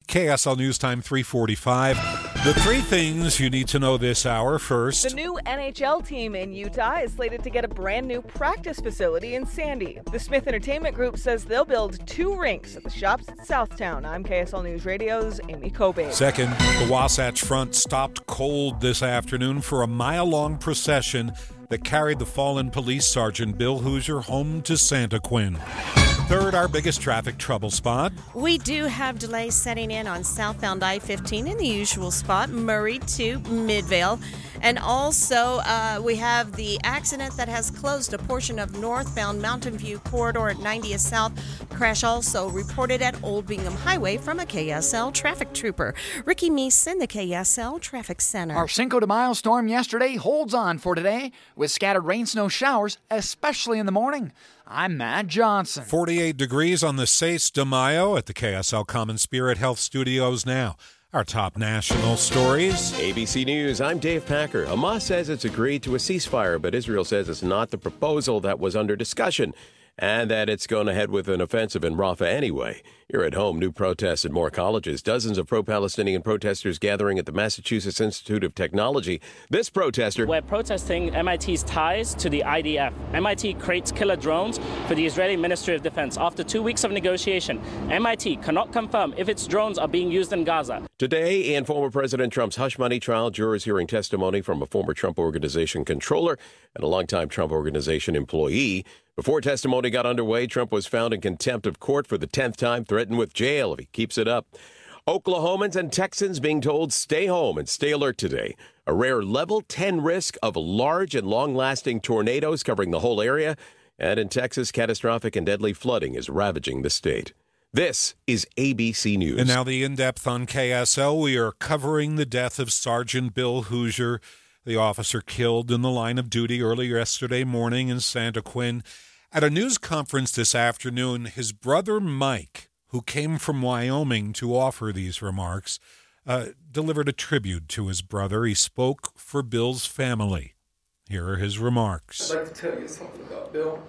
KSL News Time 3:45. The three things you need to know this hour. First, the new NHL team in Utah is slated to get a brand new practice facility in Sandy. The Smith Entertainment Group says they'll build 2 rinks at the Shops at Southtown. I'm KSL News Radio's Amy Kobe. Second, the Wasatch Front stopped cold this afternoon for a mile-long procession that carried the fallen police sergeant Bill Hoosier home to Santaquin. Third, our biggest traffic trouble spot. We do have delays setting in on southbound I-15 in the usual spot, Murray to Midvale. And also, we have the accident that has closed a portion of northbound Mountain View corridor at 90th South. Crash also reported at Old Bingham Highway from a KSL traffic trooper. Ricky Meese in the KSL Traffic Center. Our Cinco de Mayo storm yesterday holds on for today with scattered rain, snow showers, especially in the morning. I'm Matt Johnson. 48 degrees on the Seis de Mayo at the KSL Common Spirit Health Studios now. Our top national stories. ABC News, I'm Dave Packer. Hamas says it's agreed to a ceasefire, but Israel says it's not the proposal that was under discussion and that it's going ahead with an offensive in Rafah anyway. You're at home. New protests at more colleges. Dozens of pro-Palestinian protesters gathering at the Massachusetts Institute of Technology. This protester... We're protesting MIT's ties to the IDF. MIT creates killer drones for the Israeli Ministry of Defense. After 2 weeks of negotiation, MIT cannot confirm if its drones are being used in Gaza. Today, in former President Trump's hush money trial, jurors hearing testimony from a former Trump Organization controller and a longtime Trump Organization employee. Before testimony got underway, Trump was found in contempt of court for the 10th time, threatened with jail if he keeps it up. Oklahomans and Texans being told stay home and stay alert today. A rare level 10 risk of large and long-lasting tornadoes covering the whole area. And in Texas, catastrophic and deadly flooding is ravaging the state. This is ABC News. And now the in-depth on KSL. We are covering the death of Sergeant Bill Hoosier, the officer killed in the line of duty early yesterday morning in Santaquin. At a news conference this afternoon, his brother Mike, who came from Wyoming to offer these remarks, delivered a tribute to his brother. He spoke for Bill's family. Here are his remarks. I'd like to tell you something about Bill.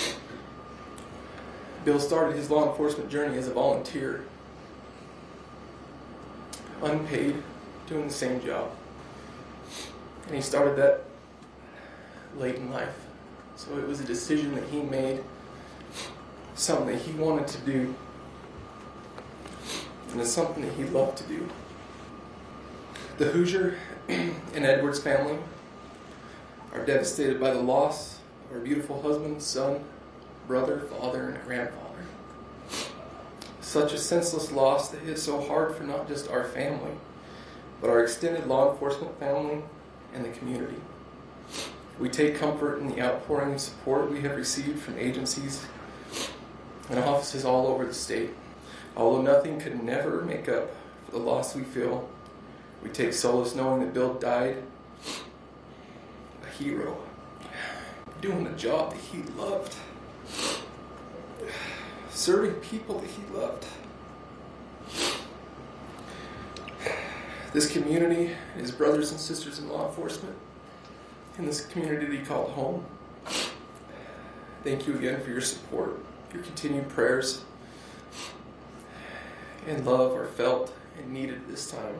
Bill started his law enforcement journey as a volunteer, unpaid, doing the same job. And he started that late in life. So it was a decision that he made, something that he wanted to do, and it's something that he loved to do. The Hoosier and Edwards family are devastated by the loss of our beautiful husband, son, brother, father, and grandfather. Such a senseless loss that hit so hard for not just our family, but our extended law enforcement family and the community. We take comfort in the outpouring of support we have received from agencies and offices all over the state. Although nothing could never make up for the loss we feel, we take solace knowing that Bill died a hero, doing a job that he loved, serving people that he loved. This community, his brothers and sisters in law enforcement, in this community that he called home, thank you again for your support. Your continued prayers and love are felt and needed this time.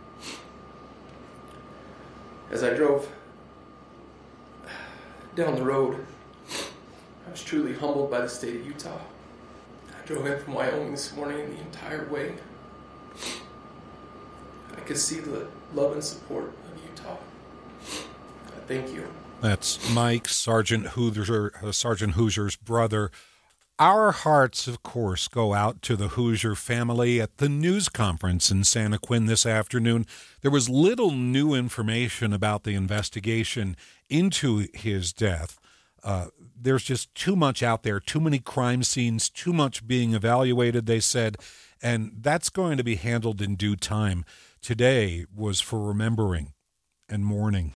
As I drove down the road, I was truly humbled by the state of Utah. I drove in from Wyoming this morning, and the entire way I could see the love and support of Utah. Thank you. That's Mike, Sergeant Hoosier's brother. Our hearts, of course, go out to the Hoosier family. At the news conference in Santaquin this afternoon, there was little new information about the investigation into his death. There's just too much out there, too many crime scenes, too much being evaluated, they said, and that's going to be handled in due time. Today was for remembering and mourning.